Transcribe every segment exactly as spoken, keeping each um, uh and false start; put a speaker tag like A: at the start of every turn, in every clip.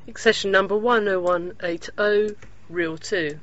A: Session number one oh one eight oh, reel two.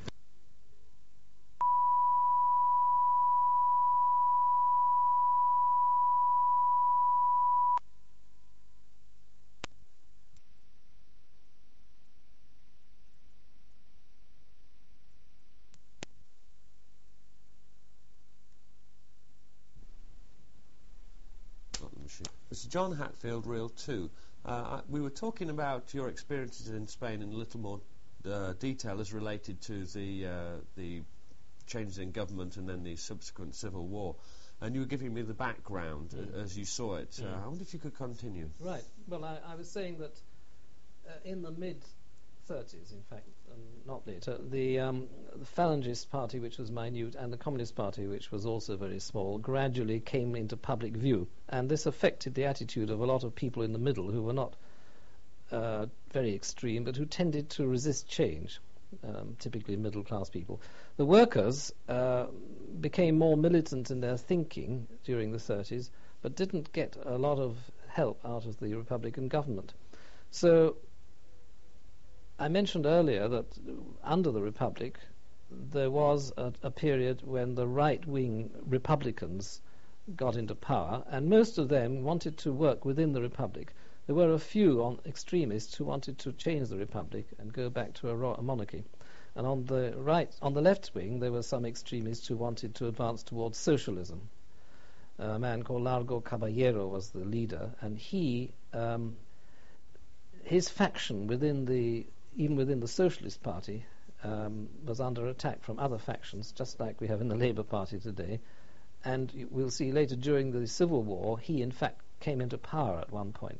B: This is John Hatfield, reel two. Uh, we were talking about your experiences in Spain in a little more uh, detail as related to the uh, the changes in government and then the subsequent civil war. And you were giving me the background mm. as you saw it.
C: Mm.
B: Uh, I wonder if you could continue.
C: Right. Well, I, I was saying that uh, in the mid thirties, in fact, um, not later, the, um, the Falangist Party, which was minute, and the Communist Party, which was also very small, gradually came into public view. And this affected the attitude of a lot of people in the middle who were not uh, very extreme, but who tended to resist change, um, typically middle-class people. The workers uh, became more militant in their thinking during the thirties, but didn't get a lot of help out of the Republican government. So I mentioned earlier that under the Republic there was a, a period when the right-wing Republicans got into power, and most of them wanted to work within the Republic. There were a few on extremists who wanted to change the Republic and go back to a, ro- a monarchy. And on the right, on the left wing, there were some extremists who wanted to advance towards socialism. A man called Largo Caballero was the leader, and he, um, his faction within the even within the Socialist Party, um, was under attack from other factions, just like we have in the Labour Party today. And we'll see later, during the Civil War, he in fact came into power at one point.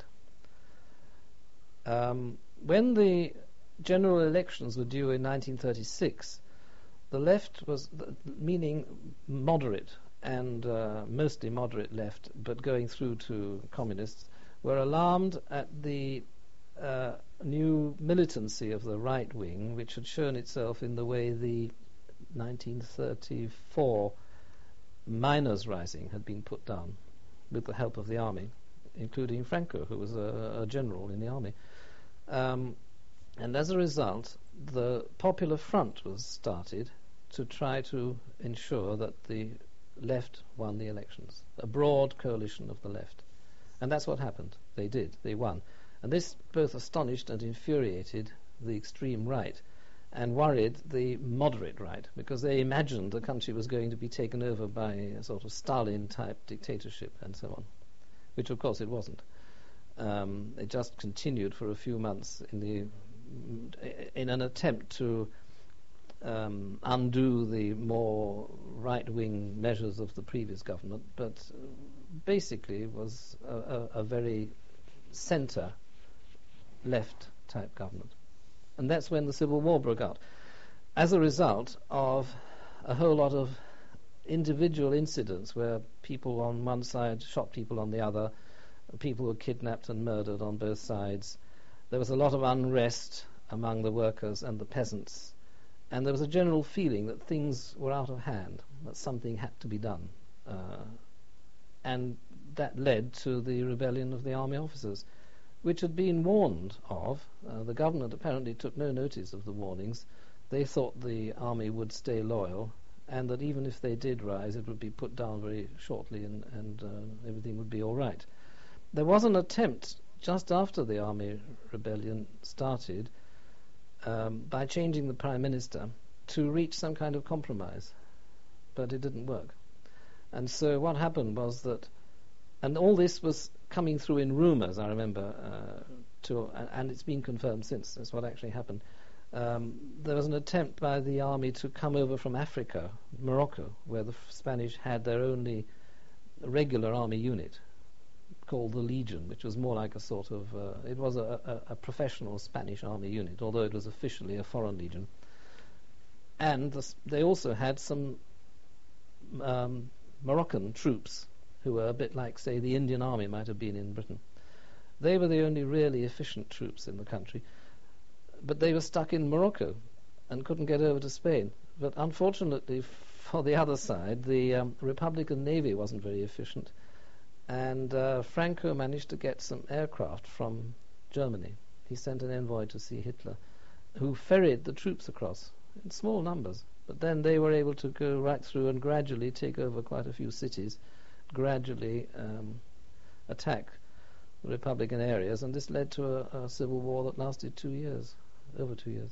C: Um, when the general elections were due in nineteen thirty-six, the left was, th- meaning moderate, and uh, mostly moderate left, but going through to communists, were alarmed at the uh, new militancy of the right wing, which had shown itself in the way the nineteen thirty-four miners' rising had been put down with the help of the army, including Franco, who was a, a general in the army. Um, and as a result, the Popular Front was started to try to ensure that the left won the elections, a broad coalition of the left. And that's what happened. They did. They won. And this both astonished and infuriated the extreme right and worried the moderate right, because they imagined the country was going to be taken over by a sort of Stalin-type dictatorship and so on, which of course it wasn't. Um, it just continued for a few months in the in an attempt to um, undo the more right-wing measures of the previous government, but basically was a, a, a very centre left type government. And that's when the Civil War broke out, as a result of a whole lot of individual incidents where people on one side shot people on the other, people were kidnapped and murdered on both sides. There was a lot of unrest among the workers and the peasants, and there was a general feeling that things were out of hand, that something had to be done. Uh, and that led to the rebellion of the army officers, which had been warned of. Uh, the government apparently took no notice of the warnings. They thought the army would stay loyal, and that even if they did rise, it would be put down very shortly, and, and uh, everything would be all right. There was an attempt just after the army rebellion started, um, by changing the prime minister, to reach some kind of compromise, but it didn't work. And so what happened was that, and all this was coming through in rumours, I remember, uh, to, and it's been confirmed since. That's what actually happened. Um, there was an attempt by the army to come over from Africa, Morocco, where the Spanish had their only regular army unit, called the Legion, which was more like a sort of, uh, it was a, a, a professional Spanish army unit, although it was officially a foreign legion. And the, they also had some um, Moroccan troops who were a bit like, say, the Indian Army might have been in Britain. They were the only really efficient troops in the country, but they were stuck in Morocco and couldn't get over to Spain. But unfortunately for the other side, the um, Republican Navy wasn't very efficient, and uh, Franco managed to get some aircraft from Germany he sent an envoy to see Hitler, who ferried the troops across in small numbers. But then they were able to go right through and gradually take over quite a few cities, gradually um, attack the Republican areas, and this led to a, a civil war that lasted two years, over two years.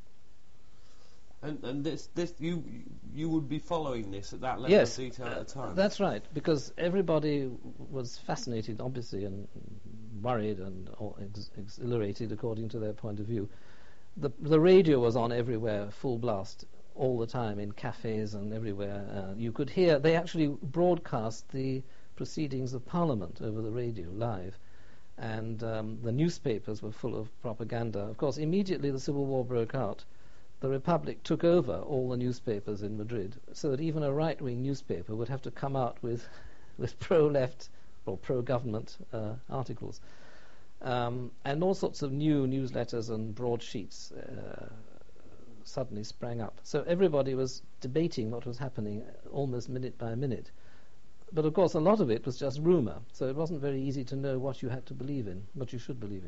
B: And, and this, this, you, you would be following this at that level
C: Yes,
B: of detail at the time?
C: That's right, because everybody was fascinated, obviously, and worried and or ex- exhilarated according to their point of view. The, the radio was on everywhere, full blast, all the time, in cafes and everywhere. Uh, you could hear, they actually broadcast the proceedings of Parliament over the radio, live. And um, the newspapers were full of propaganda. Of course, immediately the Civil War broke out, the Republic took over all the newspapers in Madrid, so that even a right-wing newspaper would have to come out with, with pro-left or pro-government uh, articles. Um, and all sorts of new newsletters and broadsheets uh, suddenly sprang up. So everybody was debating what was happening almost minute by minute. But of course a lot of it was just rumour, so it wasn't very easy to know what you had to believe in, what you should believe in.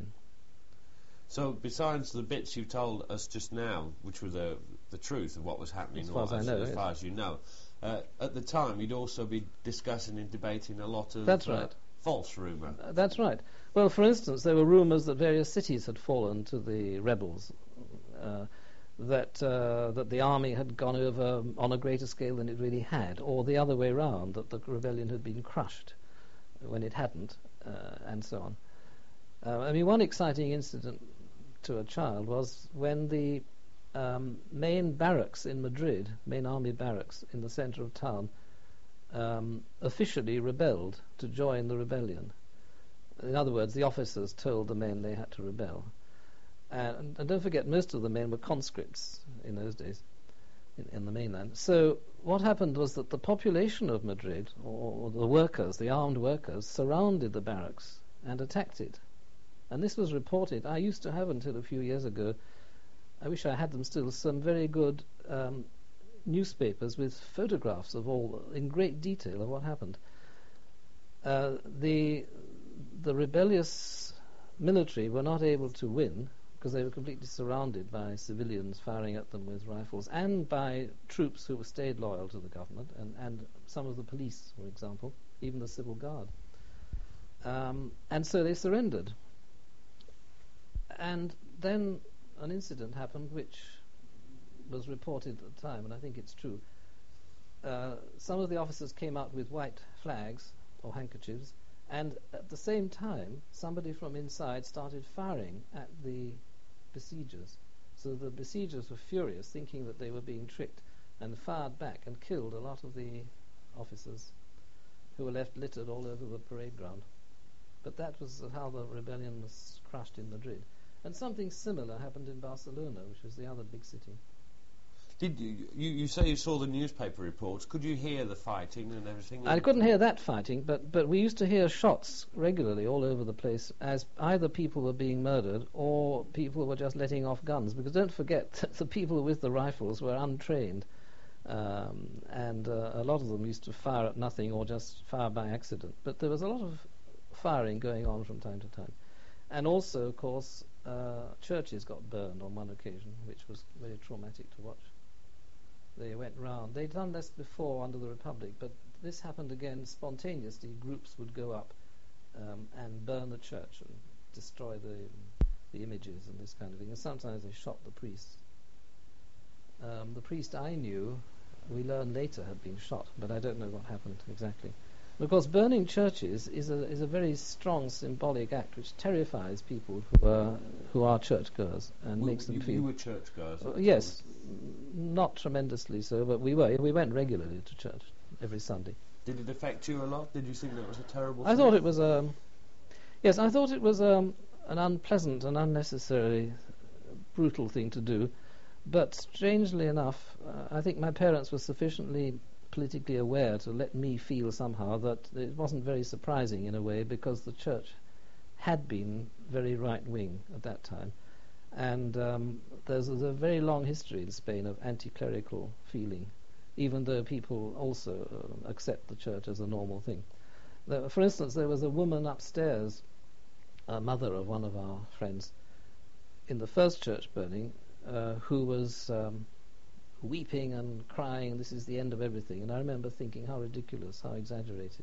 B: So besides the bits you told us just now, which were the the truth of what was happening,
C: as far as,
B: as,
C: I know,
B: as
C: yes.
B: far as you know, uh, at the time you'd also be discussing and debating a lot of
C: That's
B: uh,
C: right.
B: false rumour.
C: Uh, that's right. Well, for instance, there were rumours that various cities had fallen to the rebels, uh, that uh, that the army had gone over on a greater scale than it really had, or the other way round, that the rebellion had been crushed when it hadn't, uh, and so on. Uh, I mean, one exciting incident to a child was when the um, main barracks in Madrid, main army barracks in the centre of town, um, officially rebelled to join the rebellion. In other words, the officers told the men they had to rebel. And, and don't forget, most of the men were conscripts in those days in, in the mainland. So what happened was that the population of Madrid, or, or the workers, the armed workers, surrounded the barracks and attacked it. And this was reported. I used to have, until a few years ago, I wish I had them still, some very good um, newspapers with photographs of all, in great detail, of what happened. Uh, the the rebellious military were not able to win because they were completely surrounded by civilians firing at them with rifles, and by troops who stayed loyal to the government, and, and some of the police, for example, even the civil guard. Um, and so they surrendered. And then an incident happened which was reported at the time, and I think it's true. Uh, some of the officers came out with white flags or handkerchiefs, and at the same time somebody from inside started firing at the besiegers. So the besiegers were furious, thinking that they were being tricked, and fired back and killed a lot of the officers, who were left littered all over the parade ground. But that was how the rebellion was crushed in Madrid. And something similar happened in Barcelona, which was the other big city.
B: Did you, you, you say you saw the newspaper reports. Could you hear the fighting and everything?
C: I couldn't hear that fighting, but, but we used to hear shots regularly all over the place, as either people were being murdered or people were just letting off guns. Because don't forget that the people with the rifles were untrained, um, and uh, a lot of them used to fire at nothing or just fire by accident. But there was a lot of firing going on from time to time. And also, of course, uh, churches got burned on one occasion, which was very traumatic to watch. They went round. They'd done this before under the Republic, but this happened again spontaneously. Groups would go up um, and burn the church and destroy the the images and this kind of thing. And sometimes they shot the priests. Um, the priest I knew, we learned later, had been shot, but I don't know what happened exactly. And of course, burning churches is a is a very strong symbolic act which terrifies people who are who are churchgoers and
B: we,
C: makes them
B: you,
C: feel.
B: You were churchgoers.
C: Uh, yes, not tremendously so, but we were. We went regularly to church every Sunday.
B: Did it affect you a lot? Did you think that was a terrible
C: I
B: thing?
C: thought it was um, yes, I thought it was um, an unpleasant and unnecessarily brutal thing to do. But strangely enough, uh, I think my parents were sufficiently politically aware to let me feel somehow that it wasn't very surprising in a way, because the church had been very right-wing at that time. And um, there's, a, there's a very long history in Spain of anti-clerical feeling, even though people also uh, accept the church as a normal thing. There, for instance, there was a woman upstairs, a mother of one of our friends, in the first church burning uh, who was um, weeping and crying, this is the end of everything. And I remember thinking, how ridiculous, how exaggerated.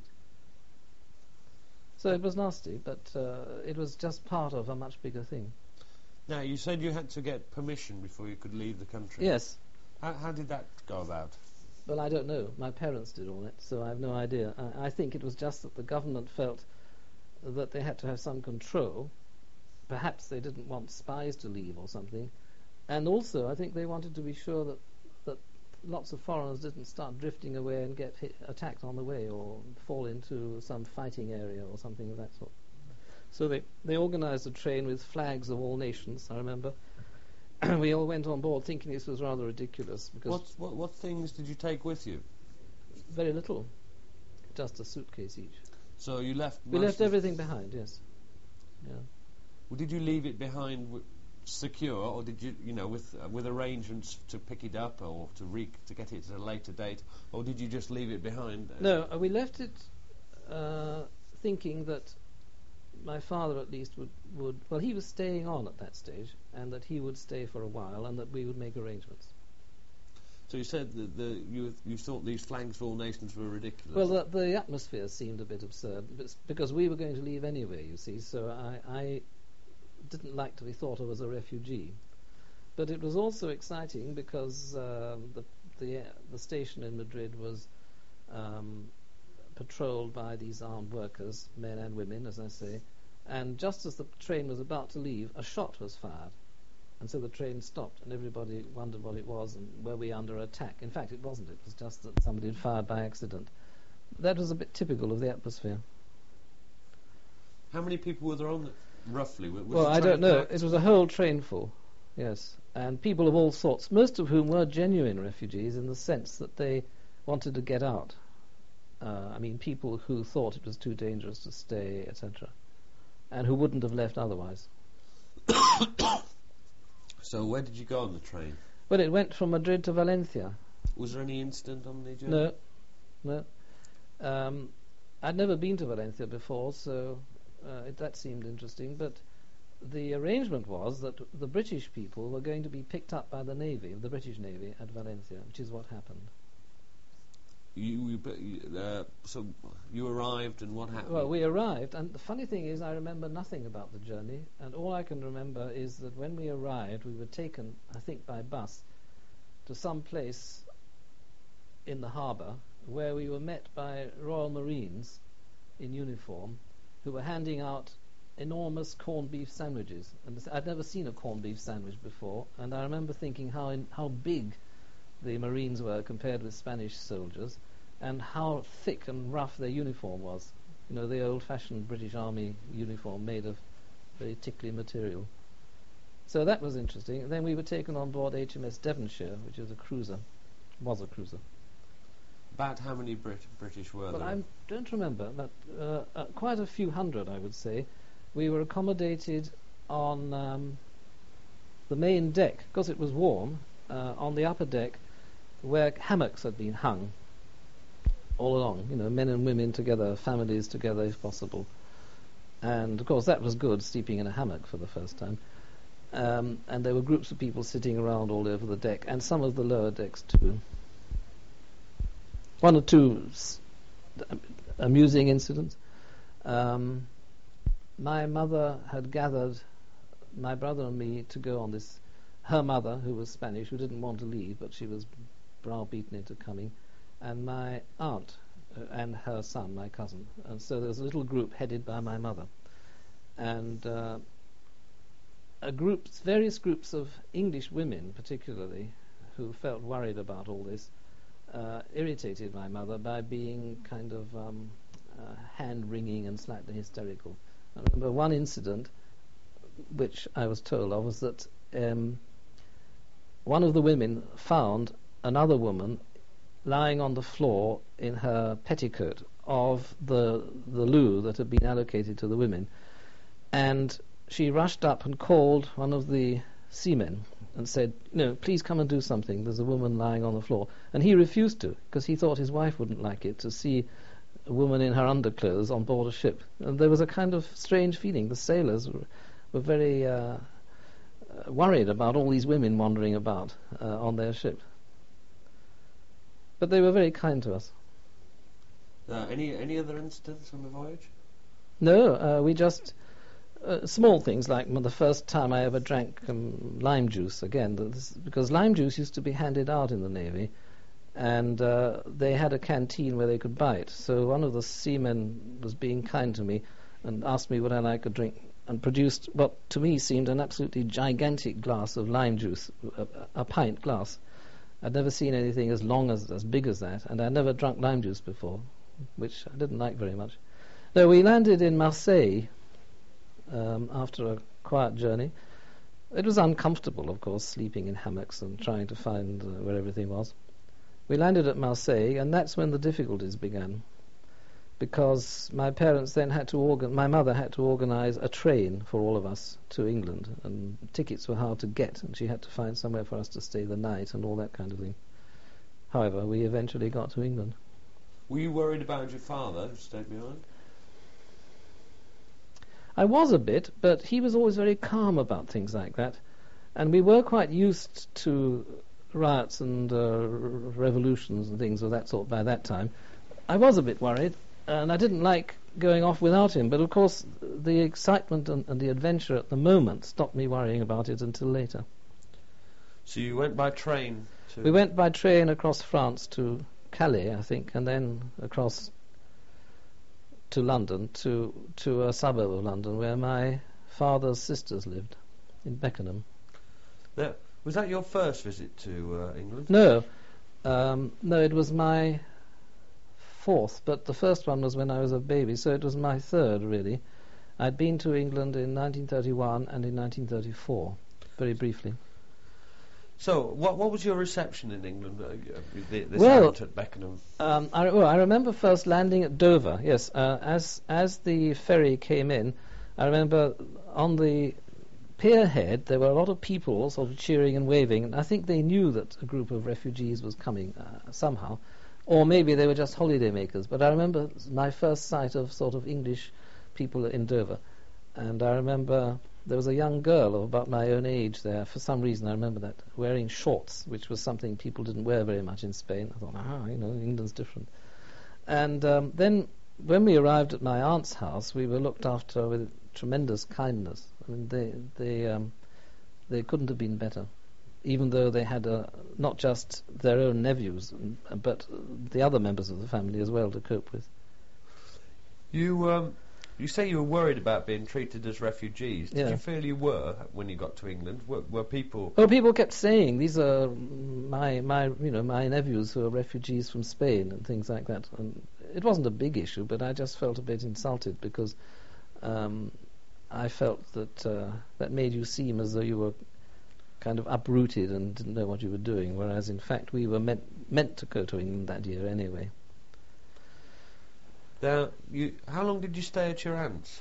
C: So it was nasty, but uh, it was just part of a much bigger thing.
B: Now, you said you had to get permission before you could leave the country.
C: Yes.
B: How, how did that go about?
C: Well, I don't know. My parents did all it, so I have no idea. I, I think it was just that the government felt that they had to have some control. Perhaps they didn't want spies to leave or something. And also, I think they wanted to be sure that, that lots of foreigners didn't start drifting away and get hit, attacked on the way or fall into some fighting area or something of that sort. So they, they organised a train with flags of all nations, I remember. We all went on board thinking this was rather ridiculous. Because
B: what, what, what things did you take with you?
C: Very little. Just a suitcase each.
B: So you left...
C: We left everything behind, yes. Yeah.
B: Well, did you leave it behind w- secure, or did you, you know, with uh, with arrangements to pick it up or to re- to get it at a later date, or did you just leave it behind?
C: No, uh, we left it uh, thinking that my father at least would, would, well, he was staying on at that stage, and that he would stay for a while, and that we would make arrangements.
B: So you said that the, you you thought these flags for all nations were ridiculous.
C: Well, the, the atmosphere seemed a bit absurd, because we were going to leave anyway, you see, so I, I didn't like to be thought of as a refugee. But it was also exciting because um, the, the, uh, the station in Madrid was um, patrolled by these armed workers, men and women, as I say, and just as the train was about to leave, a shot was fired. And so the train stopped, and everybody wondered what it was, and were we under attack? In fact, it wasn't. It was just that somebody had fired by accident. That was a bit typical of the atmosphere.
B: How many people were there on, the, roughly? Was
C: well, I don't know. It was a whole train full, yes, and people of all sorts, most of whom were genuine refugees in the sense that they wanted to get out. Uh, I mean, people who thought it was too dangerous to stay, et cetera, and who wouldn't have left otherwise.
B: So where did you go on the train?
C: Well, it went from Madrid to Valencia.
B: Was there any incident on the journey?
C: No, no. Um, I'd never been to Valencia before, so uh, it, that seemed interesting. But the arrangement was that the British people were going to be picked up by the Navy, the British Navy, at Valencia, which is what happened.
B: You, you uh, so you arrived, and what happened?
C: Well, we arrived, and the funny thing is I remember nothing about the journey, and all I can remember is that when we arrived, we were taken, I think by bus, to some place in the harbour where we were met by Royal Marines in uniform who were handing out enormous corned beef sandwiches. And I'd never seen a corned beef sandwich before, and I remember thinking how in, how big the Marines were compared with Spanish soldiers, and how thick and rough their uniform was. You know, the old-fashioned British Army uniform made of very tickly material. So that was interesting. And then we were taken on board H M S Devonshire, which is a cruiser, was a cruiser.
B: About how many Brit- British were
C: well,
B: there?
C: I don't remember, but uh, uh, quite a few hundred, I would say. We were accommodated on um, the main deck, because it was warm, uh, on the upper deck, where hammocks had been hung all along, you know, men and women together, families together if possible. And of course that was good, sleeping in a hammock for the first time. Um, and there were groups of people sitting around all over the deck, and some of the lower decks too. One or two s- amusing incidents. Um, my mother had gathered my brother and me to go on this. Her mother, who was Spanish, who didn't want to leave, but she was browbeaten into coming, and my aunt uh, and her son, my cousin. And so there was a little group headed by my mother. And uh, a group, various groups of English women, particularly, who felt worried about all this, uh, irritated my mother by being kind of um, uh, hand-wringing and slightly hysterical. I remember one incident, which I was told of, was that um, one of the women found another woman lying on the floor in her petticoat of the the loo that had been allocated to the women, and she rushed up and called one of the seamen and said, "No, please come and do something. There's a woman lying on the floor." And he refused to, because he thought his wife wouldn't like it to see a woman in her underclothes on board a ship. And there was a kind of strange feeling. The sailors were, were very uh, uh, worried about all these women wandering about uh, on their ship. But they were very kind to us.
B: Uh, any any other incidents on the voyage?
C: No, uh, we just uh, small things like the first time I ever drank um, lime juice. Again, this, because lime juice used to be handed out in the Navy, and uh, they had a canteen where they could buy it. So one of the seamen was being kind to me and asked me would I like a drink, and produced what to me seemed an absolutely gigantic glass of lime juice, a, a pint glass. I'd never seen anything as long as as big as that, and I'd never drunk lime juice before, which I didn't like very much. No, we landed in Marseille um, after a quiet journey. It was uncomfortable, of course, sleeping in hammocks and trying to find uh, where everything was. We landed at Marseille, and that's when the difficulties began, because my parents then had to organ. My mother had to organise a train for all of us to England, and tickets were hard to get, and she had to find somewhere for us to stay the night and all that kind of thing. However, we eventually got to England.
B: Were you worried about your father who stayed behind?
C: I was a bit, but he was always very calm about things like that, and we were quite used to riots and uh, r- revolutions and things of that sort by that time. I was a bit worried, and I didn't like going off without him, but of course the excitement and, and the adventure at the moment stopped me worrying about it until later.
B: So you went by train to...
C: We went by train across France to Calais, I think, and then across to London, to to a suburb of London where my father's sisters lived, in Beckenham.
B: Now, was that your first visit to uh, England?
C: No, um, no, it was my fourth, but the first one was when I was a baby, so it was my third, really. I'd been to England in nineteen thirty-one and in nineteen thirty-four, very briefly.
B: So, what what was your reception in England? Uh, the, this
C: Well,
B: aunt at Beckenham.
C: Um, I, well, I remember first landing at Dover. Yes, uh, as as the ferry came in, I remember on the pier head there were a lot of people sort of cheering and waving, and I think they knew that a group of refugees was coming uh, somehow, or maybe they were just holiday makers. But I remember my first sight of sort of English people in Dover, and I remember there was a young girl of about my own age there. For some reason, I remember that, wearing shorts, which was something people didn't wear very much in Spain. I thought, ah, you know, England's different. And um, then when we arrived at my aunt's house, we were looked after with tremendous kindness. I mean, they they um, they couldn't have been better, even though they had uh, not just their own nephews, but the other members of the family as well to cope with.
B: You um, you say you were worried about being treated as refugees. Did
C: Yeah.
B: you feel you were when you got to England? Were, were people?
C: Well, people kept saying these are my my you know my nephews who are refugees from Spain and things like that. And it wasn't a big issue, but I just felt a bit insulted because um, I felt that uh, that made you seem as though you were kind of uprooted and didn't know what you were doing, whereas in fact we were meant meant to go to England that year anyway.
B: Now, you, how long did you stay at your aunt's?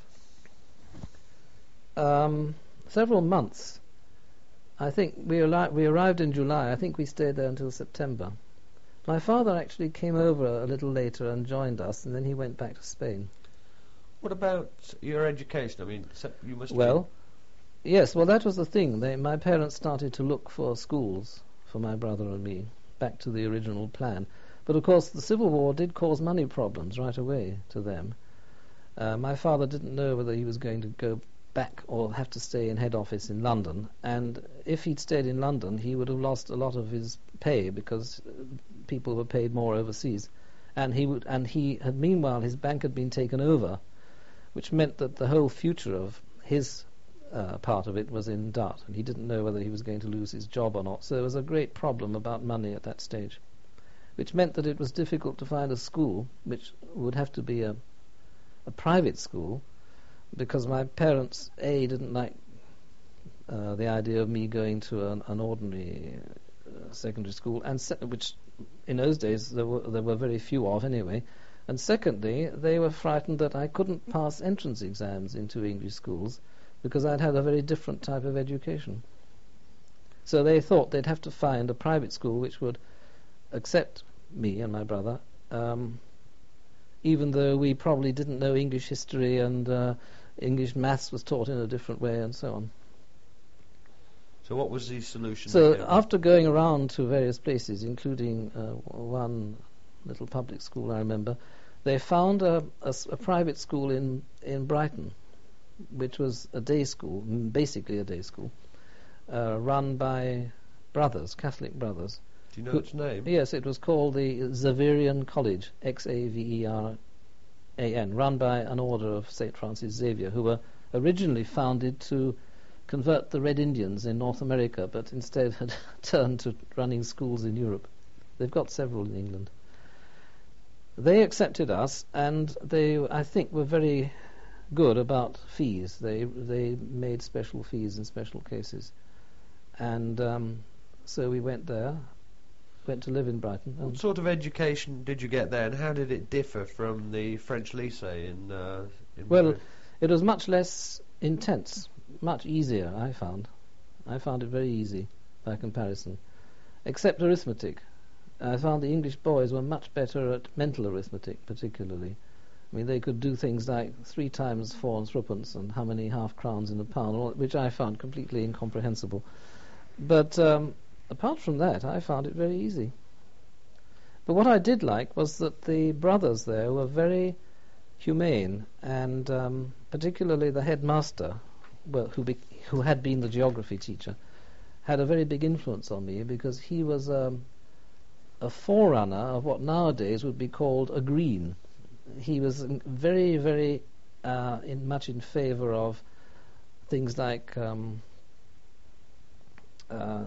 C: Um, several months. I think we, arri- we arrived in July. I think we stayed there until September. My father actually came over a little later and joined us, and then he went back to Spain.
B: What about your education? I mean, se- you must.
C: Well, yes, well, that was the thing. They, my parents started to look for schools for my brother and me, back to the original plan. But, of course, the Civil War did cause money problems right away to them. Uh, my father didn't know whether he was going to go back or have to stay in head office in London. And if he'd stayed in London, he would have lost a lot of his pay because people were paid more overseas. And he would, and he had, meanwhile, his bank had been taken over, which meant that the whole future of his uh, part of it was in doubt, and he didn't know whether he was going to lose his job or not. So there was a great problem about money at that stage, which meant that it was difficult to find a school, which would have to be a, a private school, because my parents, A, didn't like uh, the idea of me going to an, an ordinary uh, secondary school, and se- which in those days there were, there were very few of anyway, and secondly, they were frightened that I couldn't pass entrance exams into English schools because I'd had a very different type of education. So they thought they'd have to find a private school which would accept me and my brother, um, even though we probably didn't know English history and uh, English maths was taught in a different way and so on.
B: So what was the solution?
C: So
B: they came up
C: after going around to various places, including uh, w- one little public school I remember, they found a, a s- a private school in, in Brighton, which was a day school, m- basically a day school, uh, run by brothers, Catholic brothers.
B: with? Do you know
C: who-
B: its name?
C: Yes, it was called the Xaverian College, X A V E R A N, run by an order of Saint Francis Xavier, who were originally founded to convert the Red Indians in North America, but instead had turned to running schools in Europe. They've got several in England. They accepted us, and they, I think, were very good about fees. They they made special fees in special cases, and um, so we went there, went to live in Brighton.
B: What
C: And
B: sort of education did you get there, and how did it differ from the French lycée in? Uh, in
C: Well,
B: Madrid?
C: it was much less intense, much easier, I found. I found it very easy by comparison, except arithmetic. I found the English boys were much better at mental arithmetic, particularly. I mean, they could do things like three times four and threepence and how many half crowns in a pound, all- which I found completely incomprehensible. But um, apart from that, I found it very easy. But what I did like was that the brothers there were very humane, and um, particularly the headmaster, well, who be- who had been the geography teacher, had a very big influence on me, because he was um, a forerunner of what nowadays would be called a green. He was in- very, very uh, in much in favour of things like um, uh,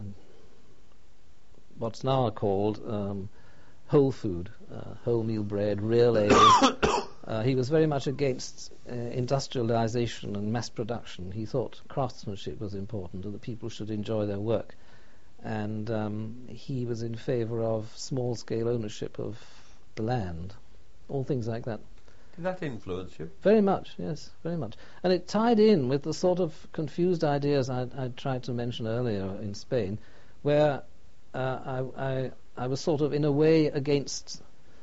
C: what's now called um, whole food, uh, wholemeal bread, real ale. Uh, he was very much against uh, industrialization and mass production. He thought craftsmanship was important and that people should enjoy their work. And um, he was in favour of small-scale ownership of the land, all things like that.
B: Did that influence you?
C: Very much, yes, very much. And it tied in with the sort of confused ideas I I tried to mention earlier in Spain, where uh, I, I I was sort of in a way against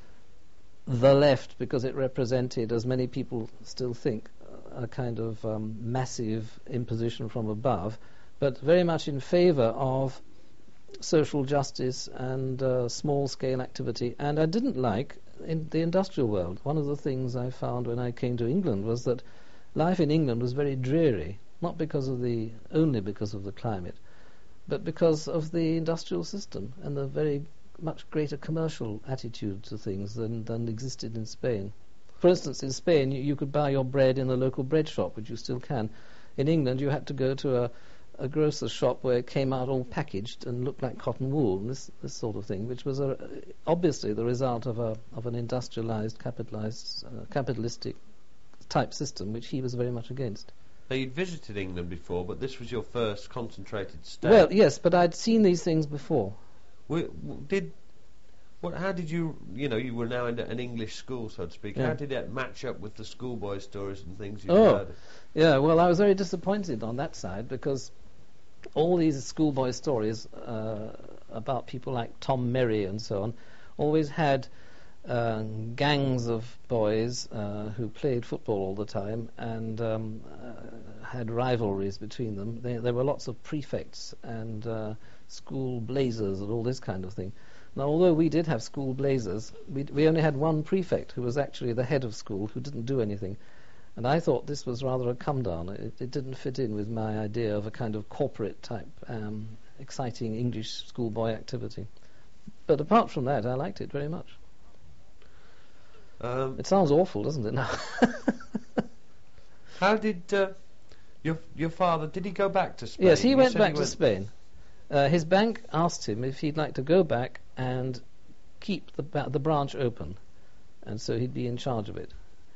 C: the left because it represented, as many people still think, a kind of um, massive imposition from above, but very much in favour of social justice and uh, small-scale activity. And I didn't like in the industrial world. One of the things I found when I came to England was that life in England was very dreary, not because of the only because of the climate, but because of the industrial system and the very much greater commercial attitude to things than, than existed in Spain. For instance, in Spain, you, you could buy your bread in the local bread shop, which you still can. In England, you had to go to a, a grocer's shop where it came out all packaged and looked like cotton wool, and this, this sort of thing, which was a, obviously the result of a of an industrialized, capitalized, uh, capitalistic type system, which he was very much against.
B: Now, you'd visited England before, but this was your first concentrated stay.
C: Well, yes, but I'd seen these things before.
B: W- w- did what? How did you? You know, you were now in an English school, so to speak.
C: Yeah.
B: How did it match up with the schoolboy stories and things you
C: Oh.
B: heard?
C: Yeah, well, I was very disappointed on that side because all these schoolboy stories uh, about people like Tom Merry and so on always had uh, gangs of boys uh, who played football all the time and um, uh, had rivalries between them. They, there were lots of prefects and uh, school blazers and all this kind of thing. Now, although we did have school blazers, we, we only had one prefect who was actually the head of school who didn't do anything. And I thought this was rather a come-down. It, it didn't fit in with my idea of a kind of corporate-type, um, exciting English schoolboy activity. But apart from that, I liked it very much.
B: Um,
C: It sounds awful, doesn't it, now?
B: how did uh, your your father? Did he go back to Spain?
C: Yes, he
B: You
C: went
B: said
C: back to
B: went-
C: Spain. Uh, his bank asked him if he'd like to go back and keep the ba- the branch open, and so he'd be in charge of it.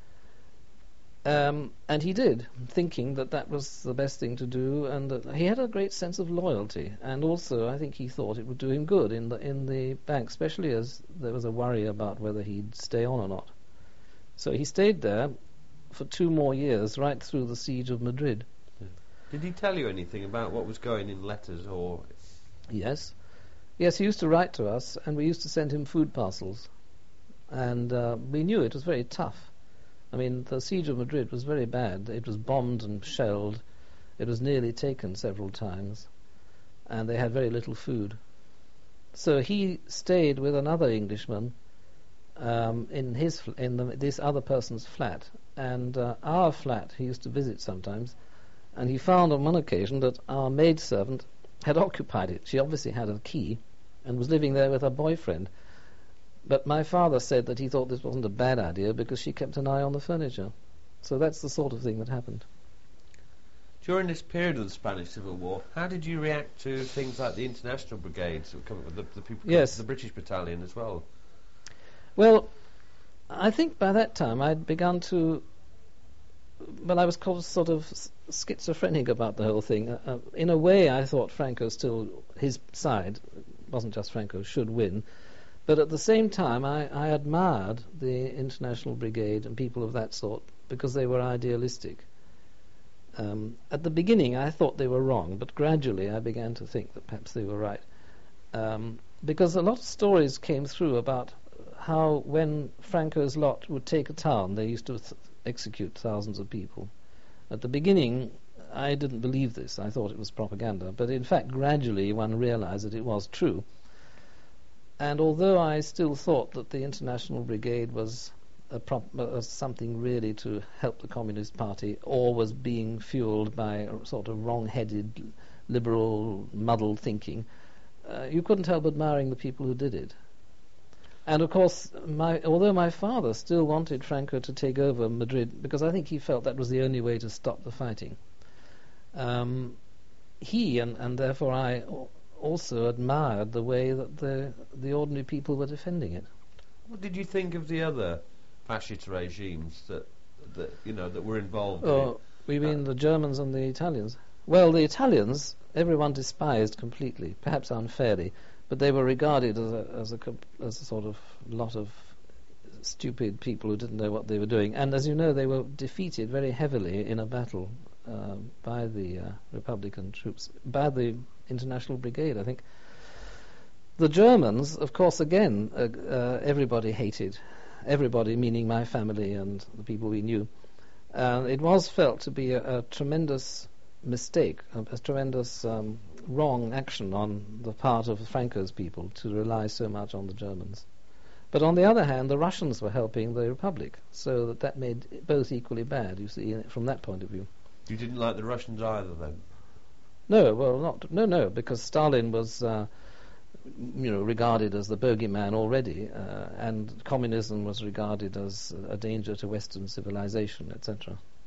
C: Um, and he did, thinking that that was the best thing to do, and that he had a great sense of loyalty. And also, I think he thought it would do him good in the in the bank, especially as there was a worry about whether he'd stay on or not. So he stayed there for two more years, right through the siege of Madrid.
B: Did he tell you anything about what was going in letters or?
C: Yes, yes, he used to write to us, and we used to send him food parcels, and uh, we knew it was very tough. I mean, the siege of Madrid was very bad. It was bombed and shelled. It was nearly taken several times. and they had very little food. So he stayed with another Englishman um, in his fl- in the, this other person's flat, and uh, our flat he used to visit sometimes, and he found on one occasion that our maidservant had occupied it. She obviously had a key and was living there with her boyfriend. But my father said that he thought this wasn't a bad idea because she kept an eye on the furniture. So that's the sort of thing that happened.
B: During this period of the Spanish Civil War, how did you react to things like the International Brigades, the, the people,
C: yes.
B: the British Battalion as well?
C: Well, I think by that time I'd begun to... Well, I was sort of schizophrenic about the whole thing. Uh, uh, in a way, I thought Franco still, his side, it wasn't just Franco, should win. But at the same time, I, I admired the International Brigade and people of that sort because they were idealistic. Um, at the beginning, I thought they were wrong, but gradually I began to think that perhaps they were right. Um, because a lot of stories came through about how when Franco's lot would take a town, they used to th- execute thousands of people. At the beginning, I didn't believe this. I thought it was propaganda. But in fact, gradually one realized that it was true. And although I still thought that the International Brigade was a prop- uh, something really to help the Communist Party, or was being fueled by a sort of wrong-headed, liberal, muddled thinking, uh, you couldn't help admiring the people who did it. And of course, my, although my father still wanted Franco to take over Madrid, because I think he felt that was the only way to stop the fighting, um, he, and, and therefore I, also admired the way that the the ordinary people were defending it.
B: What did you think of the other fascist regimes that that you know that were involved?
C: Oh, we mean uh, the Germans and the Italians? Well, the Italians, everyone despised completely, perhaps unfairly, but they were regarded as a as a as a sort of lot of stupid people who didn't know what they were doing. And as you know, they were defeated very heavily in a battle uh, by the uh, Republican troops, by the International Brigade, I think. The Germans, of course, again, uh, uh, everybody hated. Everybody, meaning my family and the people we knew. Uh, it was felt to be a, a tremendous mistake, a, a tremendous um, wrong action on the part of Franco's people to rely so much on the Germans. But on the other hand, the Russians were helping the Republic, so that that made both equally bad, you see, from that point of view.
B: You didn't like the Russians either, then?
C: No, well, not no, no, because Stalin was, uh, you know, regarded as the bogeyman already, uh, and communism was regarded as a danger to Western civilization, et cetera.